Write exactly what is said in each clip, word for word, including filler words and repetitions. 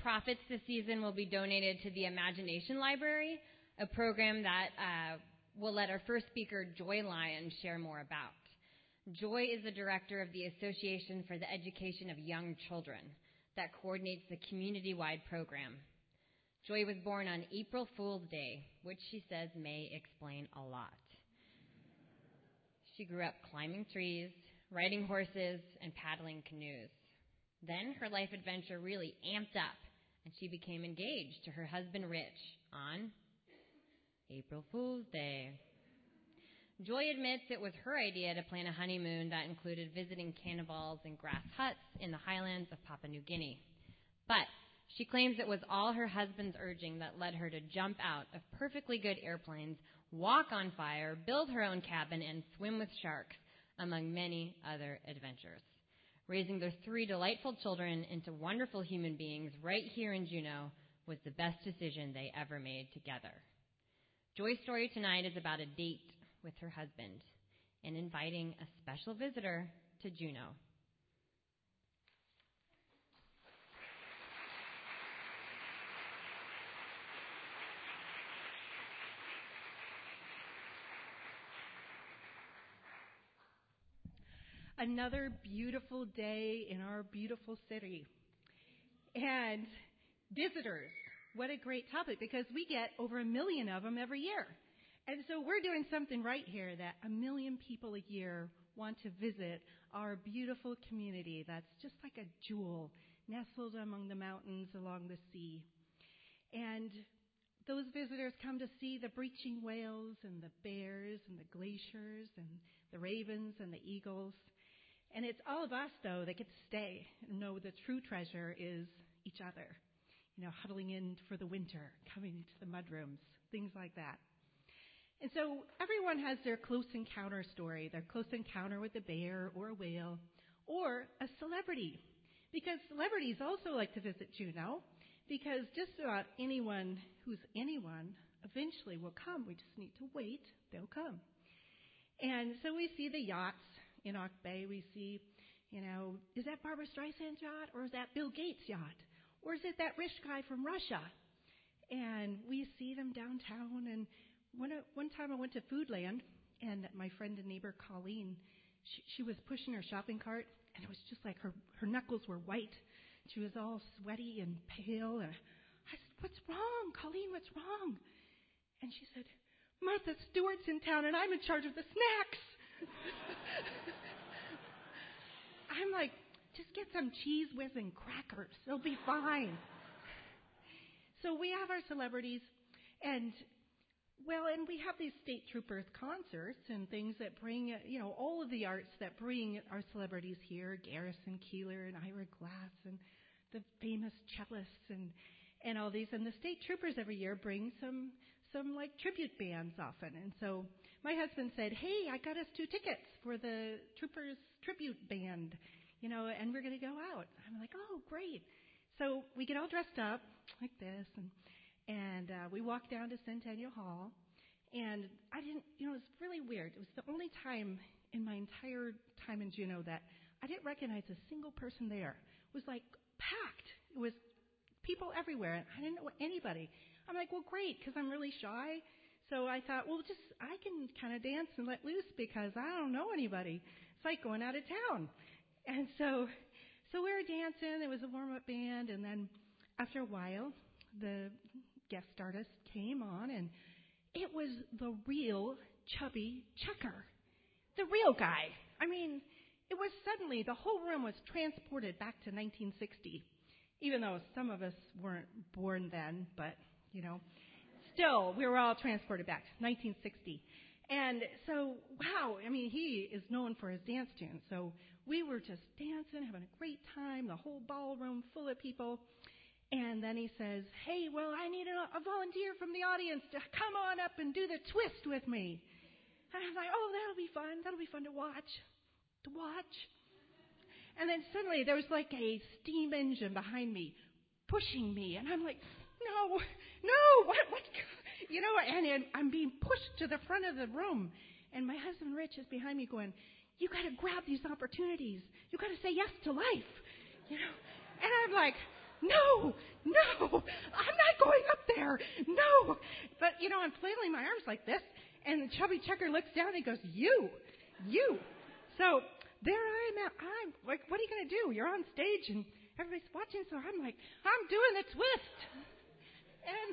profits this season will be donated to the Imagination Library, a program that uh, will let our first speaker, Joy Lyon, share more about. Joy is the director of the Association for the Education of Young Children that coordinates the community-wide program. Joy was born on April Fool's Day, which she says may explain a lot. She grew up climbing trees, riding horses, and paddling canoes. Then her life adventure really amped up, and she became engaged to her husband, Rich, on April Fool's Day. Joy admits it was her idea to plan a honeymoon that included visiting cannibals and grass huts in the highlands of Papua New Guinea. But she claims it was all her husband's urging that led her to jump out of perfectly good airplanes, walk on fire, build her own cabin, and swim with sharks, among many other adventures. Raising their three delightful children into wonderful human beings right here in Juneau was the best decision they ever made together. Joy's story tonight is about a date with her husband and inviting a special visitor to Juneau. Another beautiful day in our beautiful city. And visitors, what a great topic, because we get over a million of them every year. And so we're doing something right here that a million people a year want to visit our beautiful community that's just like a jewel nestled among the mountains along the sea. And those visitors come to see the breaching whales and the bears and the glaciers and the ravens and the eagles. And it's all of us, though, that get to stay and know the true treasure is each other. You know, huddling in for the winter, coming into the mudrooms, things like that. And so everyone has their close encounter story, their close encounter with a bear or a whale or a celebrity. Because celebrities also like to visit Juneau, because just about anyone who's anyone eventually will come. We just need to wait. They'll come. And so we see the yachts in Auk Bay. We see, you know, is that Barbra Streisand's yacht or is that Bill Gates' yacht? Or is it that rich guy from Russia? And we see them downtown. And one, one time I went to Foodland, and my friend and neighbor Colleen, she, she was pushing her shopping cart, and it was just like her, her knuckles were white. She was all sweaty and pale. And I said, "What's wrong, Colleen? What's wrong?" And she said, "Martha Stewart's in town, and I'm in charge of the snacks." I'm like, just get some Cheese Whiz and crackers. They'll be fine. So we have our celebrities, and, well, and we have these State Troopers concerts and things that bring, you know, all of the arts that bring our celebrities here, Garrison Keillor and Ira Glass and the famous cellists and, and all these. And the State Troopers every year bring some, some like tribute bands often. And so my husband said, "Hey, I got us two tickets for the Troopers tribute band, you know, and we're going to go out." I'm like, "Oh, great." So we get all dressed up like this, and and uh, we walk down to Centennial Hall. And I didn't, you know, it was really weird. It was the only time in my entire time in Juneau that I didn't recognize a single person there. It was like packed. It was people everywhere, and I didn't know anybody. I'm like, well, great, because I'm really shy. So I thought, well, just I can kind of dance and let loose because I don't know anybody. It's like going out of town. And so so we were dancing. It was a warm-up band. And then after a while, the guest artist came on, and it was the real Chubby Checker, the real guy. I mean, it was suddenly, the whole room was transported back to nineteen sixty, even though some of us weren't born then, but, you know, still, we were all transported back to nineteen sixty. And so, wow, I mean, he is known for his dance tunes. So we were just dancing, having a great time, the whole ballroom full of people. And then he says, "Hey, well, I need a, a volunteer from the audience to come on up and do the twist with me." And I was like, "Oh, that'll be fun. That'll be fun to watch, to watch." And then suddenly there was like a steam engine behind me pushing me. And I'm like, no, no, what, what, you know, and, and I'm being pushed to the front of the room. And my husband, Rich, is behind me going, "You got to grab these opportunities. You got to say yes to life." You know, and I'm like, no, no, I'm not going up there. No. But, you know, I'm flailing my arms like this, and the chubby checker looks down and he goes, you, you. So there I'm at. I'm like, what are you going to do? You're on stage, and everybody's watching, so I'm like, I'm doing a twist. And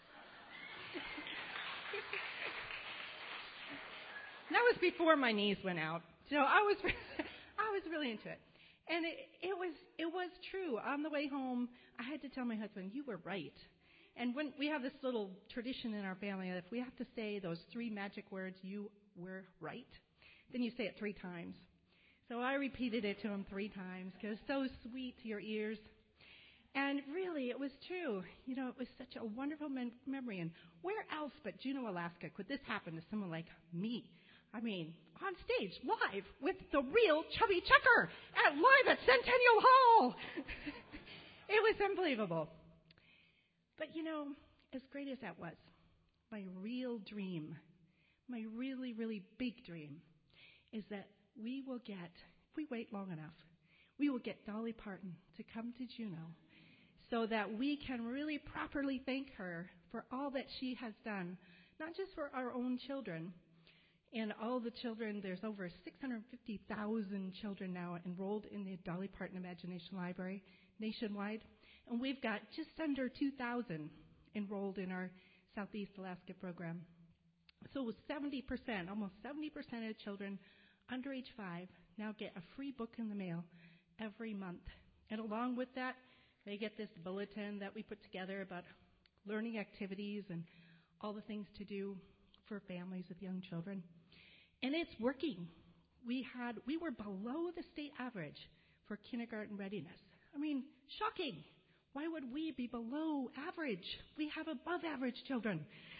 that was before my knees went out. So I was I was really into it. And it, it was it was true. On the way home, I had to tell my husband, you were right. And when we have this little tradition in our family that if we have to say those three magic words, you were right, then you say it three times. So I repeated it to him three times because it's so sweet to your ears. And really, it was true. You know, it was such a wonderful mem- memory. And where else but Juneau, Alaska could this happen to someone like me? I mean, on stage, live, with the real Chubby Checker, at live at Centennial Hall. It was unbelievable. But, you know, as great as that was, my real dream, my really, really big dream, is that we will get, if we wait long enough, we will get Dolly Parton to come to Juneau so that we can really properly thank her for all that she has done, not just for our own children, and all the children. There's over six hundred fifty thousand children now enrolled in the Dolly Parton Imagination Library nationwide. And we've got just under two thousand enrolled in our Southeast Alaska program. So seventy percent, almost seventy percent of children under age five now get a free book in the mail every month. And along with that, they get this bulletin that we put together about learning activities and all the things to do for families with young children. And it's working. We had we were below the state average for kindergarten readiness. I mean, shocking. Why would we be below average? We have above average children.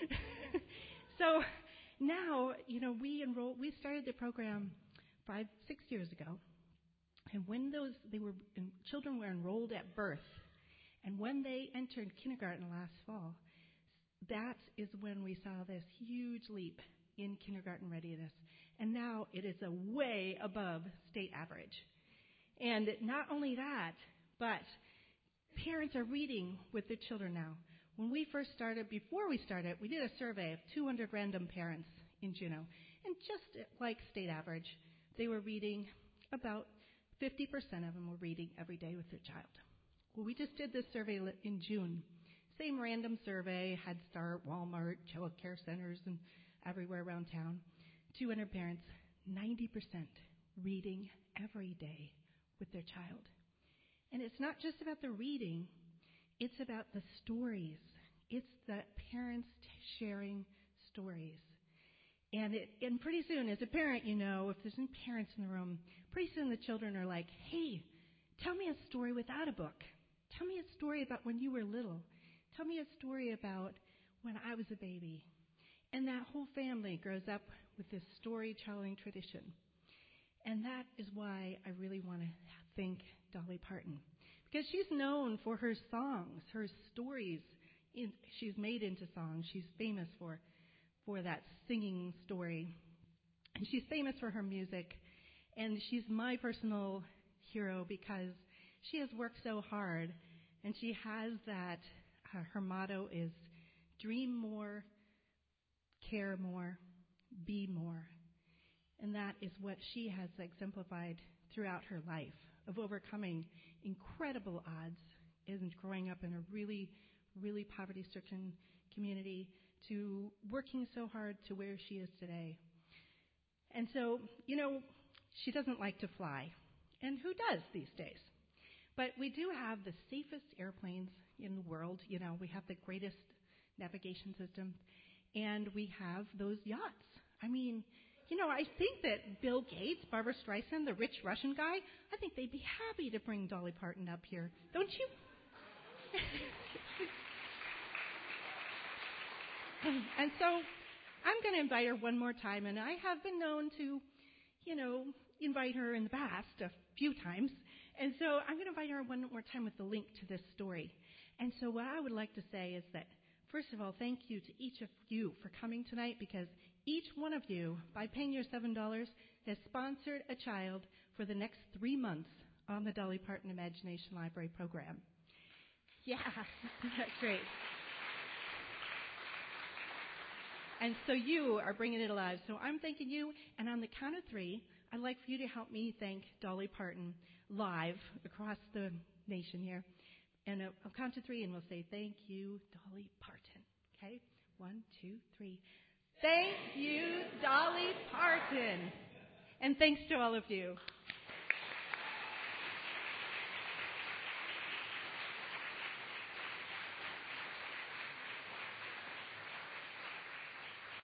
So now, you know, we enrolled, we started the program five, six years ago. And when those, they were, children were enrolled at birth, and when they entered kindergarten last fall, that is when we saw this huge leap in kindergarten readiness. And now it is a way above state average. And not only that, but parents are reading with their children now. When we first started, before we started, we did a survey of two hundred random parents in Juneau. And just like state average, they were reading, about fifty percent of them were reading every day with their child. Well, we just did this survey in June. Same random survey, Head Start, Walmart, child care centers, and everywhere around town. two hundred parents, ninety percent reading every day with their child. And it's not just about the reading, it's about the stories. It's the parents t- sharing stories. And it, and pretty soon, as a parent, you know, if there's any parents in the room, pretty soon the children are like, hey, tell me a story without a book. Tell me a story about when you were little. Tell me a story about when I was a baby. And that whole family grows up with this storytelling tradition. And that is why I really want to thank Dolly Parton. Because she's known for her songs, her stories. In, she's made into songs. She's famous for, for that singing story. And she's famous for her music. And she's my personal hero because she has worked so hard. And she has that, uh, her motto is dream more, care more, be more. And that is what she has exemplified throughout her life, of overcoming incredible odds and growing up in a really, really poverty-stricken community to working so hard to where she is today. And so, you know, she doesn't like to fly. And who does these days? But we do have the safest airplanes in the world. You know, we have the greatest navigation system. And we have those yachts. I mean, you know, I think that Bill Gates, Barbara Streisand, the rich Russian guy, I think they'd be happy to bring Dolly Parton up here. Don't you? And so I'm going to invite her one more time. And I have been known to, you know, invite her in the past a few times. And so I'm going to invite her one more time with the link to this story. And so what I would like to say is that, first of all, thank you to each of you for coming tonight, because each one of you, by paying your seven dollars, has sponsored a child for the next three months on the Dolly Parton Imagination Library program. Yeah, that's great. And so you are bringing it alive. So I'm thanking you, and on the count of three, I'd like for you to help me thank Dolly Parton live across the nation here. And I'll count to three, and we'll say, thank you, Dolly Parton. Okay? One, two, three. Thank you, Dolly Parton. And thanks to all of you.